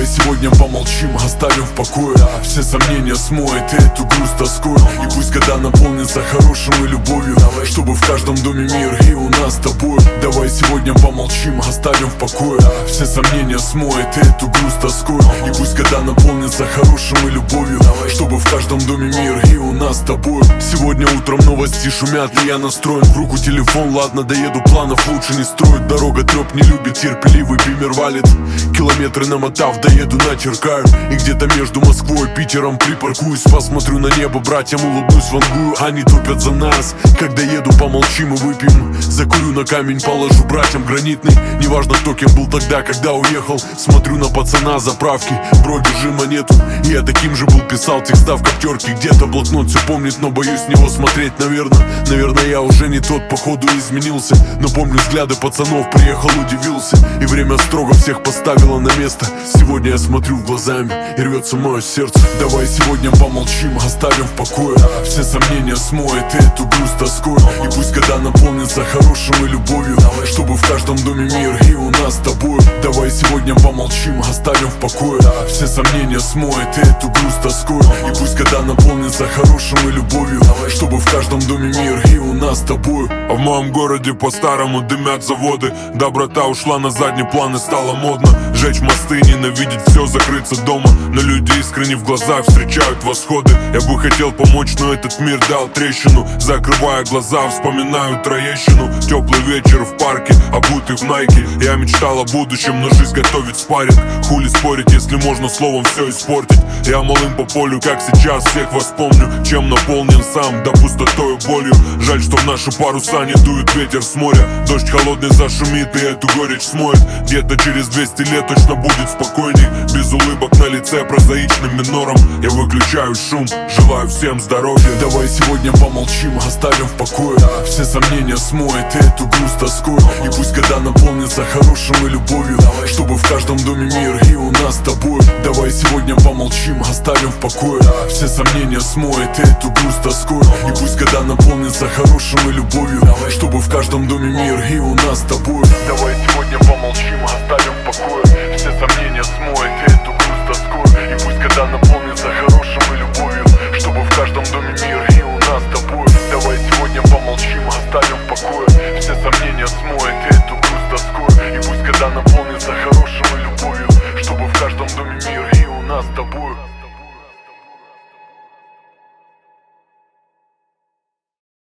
Давай сегодня помолчим, оставим в покое. Все сомнения смоет и эту грусть тоской. И пусть года наполнятся хорошим и любовью, чтобы в каждом доме мир и у нас с тобой. Давай сегодня помолчим, оставим в покое. Все сомнения смоет и эту грусть тоской. И пусть года наполнятся хорошим и любовью, чтобы в каждом доме мир и у нас с тобой. Сегодня утром новости шумят, и я настроен. В руку телефон, ладно, доеду, планов лучше не строить. Дорога трёп не любит, терпеливый бимер валит. Километры намотав, доеду, начеркаю. И где-то между Москвой и Питером припаркуюсь. Посмотрю на небо, братьям улыбнусь, вангую. Они топят за нас, когда еду, помолчим и выпьем. Закурю на камень, положу братьям гранитный. Неважно, кто кем был тогда, когда уехал. Смотрю на пацана заправки, бро, держи монету. И я таким же был, писал текста в коптерке. Где-то блокнот все помнит, но боюсь с него смотреть, наверное, я уже не тот, походу изменился. Но помню взгляды пацанов, приехал, удивился. И время строго всех поставило на место. Сегодня я смотрю в глазами, и рвется мое сердце. Давай сегодня помолчим, оставим в покое. Все сомнения смоет и эту грусть тоской. И пусть года наполнятся хорошим и любовью, чтобы в каждом доме мир и у нас с тобой. Давай сегодня помолчим, оставим в покое. Все сомнения смоет и эту грусть тоской. И пусть года наполнятся хорошим и любовью, чтобы в каждом доме мир и у нас с тобой. А в моем городе по-старому дымят заводы. Доброта ушла на задний план и стало модно жечь мосты, ненавидеть все, закрыться дома. Но люди искренне в глаза встречают восходы. Я бы хотел помочь, но этот мир дал трещину. Закрывая глаза, вспоминаю Троещину. Теплый вечер в парке, обутый в найки. Я мечтал о будущем, но жизнь готовит спарринг. Хули спорить, если можно словом все испортить. Я малым по полю, как сейчас, всех вас помню. Чем наполнен сам, да пустотою, болью. Жаль, что в наши паруса не дует ветер с моря. Дождь холодный зашумит и эту горечь смоет. Где-то через 200 лет точно будет спокойней. Без улыбок на лице, прозаичным минором. Я выключаю шум, желаю всем здоровья. Давай сегодня помолчим, оставим в покое. Все сомнения смоет и эту грусть тоской. И пусть года наполнятся хорошим и любовью, чтобы в каждом доме мир и у нас с тобой. Давай сегодня помолчим, оставим в покое. Все сомнения смоет и эту грусть тоской. И пусть года наполнятся хорошим и любовью, чтобы в каждом доме мир и у нас с тобой. Давай сегодня помолчим, оставим в покое. Все сомнения смоет и